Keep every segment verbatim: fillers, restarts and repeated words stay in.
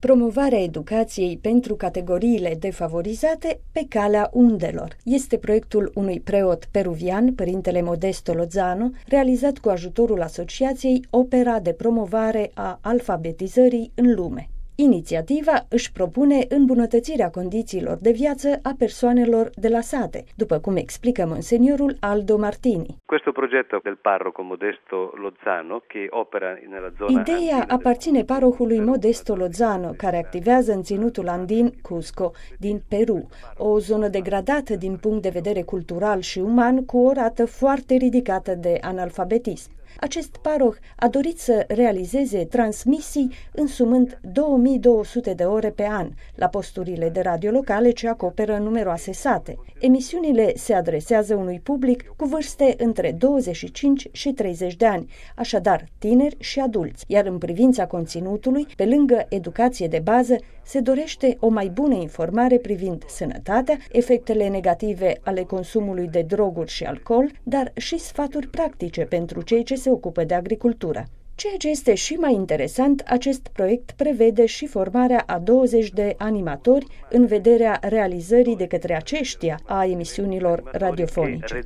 Promovarea educației pentru categoriile defavorizate pe calea undelor. Este proiectul unui preot peruvian, Părintele Modesto Lozano, realizat cu ajutorul asociației Opera de promovare a alfabetizării în lume. Inițiativa își propune îmbunătățirea condițiilor de viață a persoanelor de la sate, după cum explică monseniorul Aldo Martini. Questo progetto del parroco Modesto Lozano, che opera nella zona Ideea aparține parohului Modesto Lozano, care activează în ținutul andin Cusco din Peru, o zonă degradată din punct de vedere cultural și uman, cu o rată foarte ridicată de analfabetism. Acest paroh a dorit să realizeze transmisii însumând două mii două sute de ore pe an la posturile de radio locale ce acoperă numeroase sate. Emisiunile se adresează unui public cu vârste între douăzeci și cinci și treizeci de ani, așadar tineri și adulți, iar în privința conținutului, pe lângă educație de bază, se dorește o mai bună informare privind sănătatea, efectele negative ale consumului de droguri și alcool, dar și sfaturi practice pentru cei ce se ocupă de agricultură. Ceea ce este și mai interesant, acest proiect prevede și formarea a douăzeci de animatori în vederea realizării de către aceștia a emisiunilor radiofonice.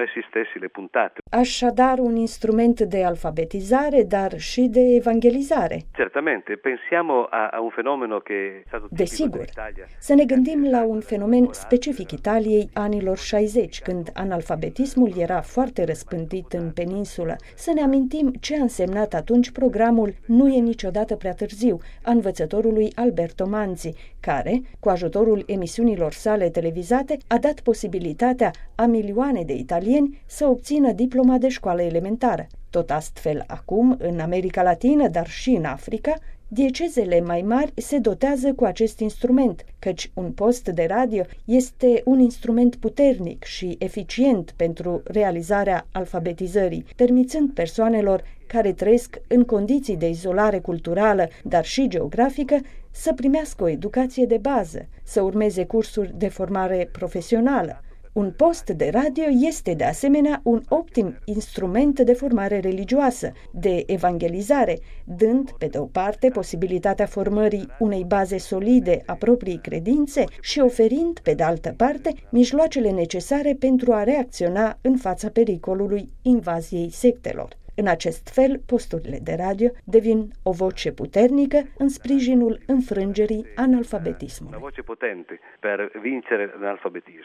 Așadar, un instrument de alfabetizare, dar și de evangelizare. Certamente, pensiamo a un fenomeno che è stato Desigur, să ne gândim la un fenomen specific Italiei anilor șaizeci, când analfabetismul era foarte răspândit în peninsulă. Să ne amintim ce a însemnat atunci programul Nu e niciodată prea târziu a învățătorului Alberto Manzi, care, cu ajutorul emisiunilor sale televizate, a dat posibilitatea a milioane de italieni să obțină diploma de școală elementară. Tot astfel, acum, în America Latină, dar și în Africa, diecezele mai mari se dotează cu acest instrument, căci un post de radio este un instrument puternic și eficient pentru realizarea alfabetizării, permițând persoanelor care trăiesc în condiții de izolare culturală, dar și geografică, să primească o educație de bază, să urmeze cursuri de formare profesională. Un post de radio este de asemenea un optim instrument de formare religioasă, de evangelizare, dând, pe de o parte, posibilitatea formării unei baze solide a propriei credințe și oferind, pe de altă parte, mijloacele necesare pentru a reacționa în fața pericolului invaziei sectelor. În acest fel, posturile de radio devin o voce puternică în sprijinul înfrângerii analfabetismului. Una voce potente per vincere l'analfabetismo.